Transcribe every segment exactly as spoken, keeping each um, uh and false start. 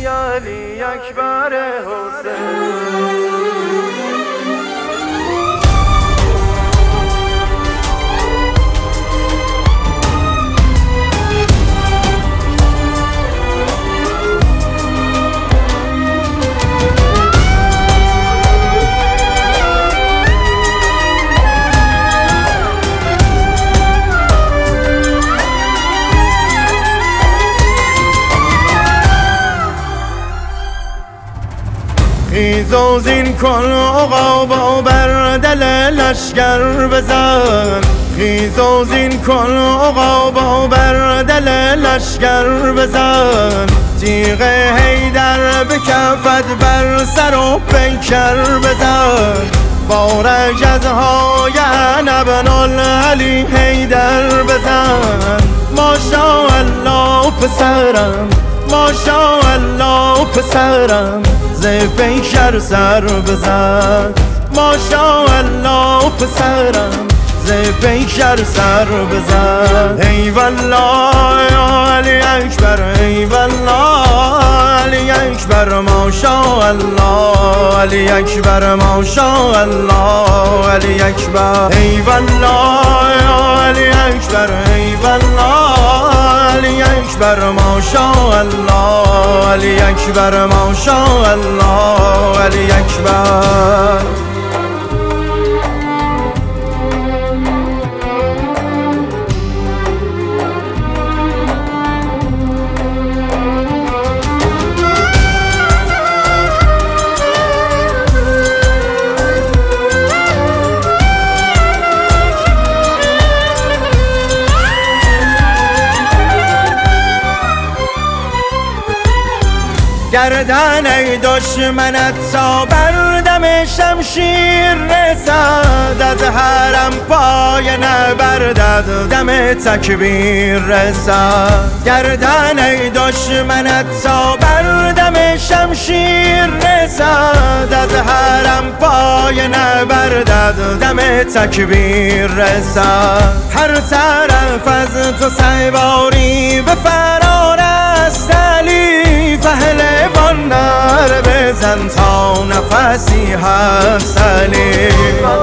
علی اکبر حسین. خیز زین کن عقابا بر دل لشگر بزن، خیز زین کن عقابا بر دل لشگر بزن، تیغ حیدر به کفت بر سر و پیکر بزن، بارک از های ابن علی حیدر بزن. ماشاءالله پسرم، ماشاءالله پسرم، ز پیکر سر بزن. ماشاءالله پسرم، ز پیکر سر بزن. ای والله علی اکبر، ای والله علی اکبر، ماشاءالله علی اکبر، ماشاءالله علی اکبر. ای والله علی اکبر، ای والله علی اکبر، ماشاءالله علی اکبر، ماشاءالله علی اکبر. گردن ای دشمنت تا بر دم شمشیر رسد، از حرم پای نبردد دم تکبیر رسد. گردن ای دشمنت تا بر دم شمشیر رسد، از حرم پای نبردد دم تکبیر رسد. هر طرف از تو سواری به فرار است علی، پهلوان نر بزن تا نفسی هست علی.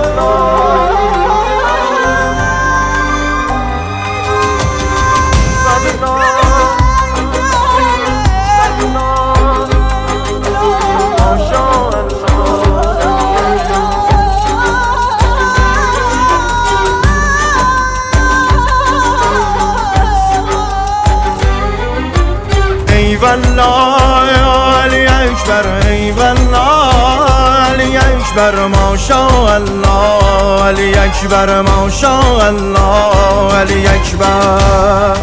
ای والله علی اکبر، ای والله علی اکبر، ماشاءالله علی اکبر، ماشاءالله علی اکبر.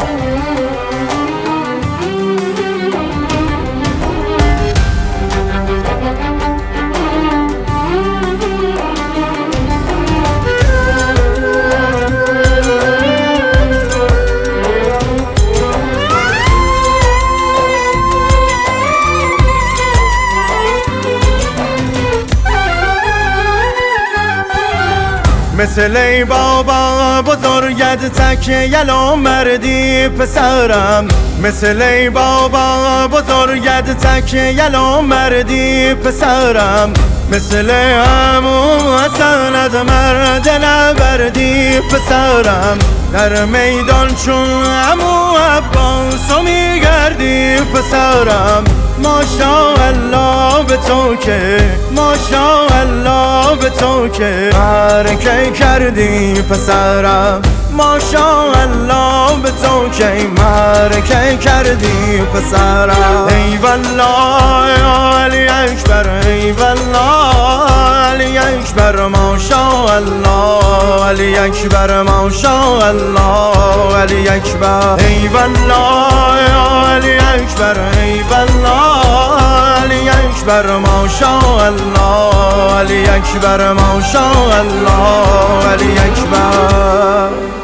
مثل ای بابا بزرگت تک یلو مردی پسرم، مثل ای بابا بزرگت تک یلو مردی پسرم، مثل عمو حسنت مرد نبردی پسرم. در میدان چون عمو عباسو میگردی پسرم. ماشاءالله به تو که، ماشاءالله به تو که معرکه کردی پسرم. ماشاءالله به تو که معرکه کردی پسرم. ای والله علی اکبر، ای والله علی اکبر، ماشاءالله علی اکبر، ماشاءالله علی اکبر. ای والله علی اکبر، ای والله علی اکبر، ماشاءالله علی اکبر، ماشاءالله علی اکبر.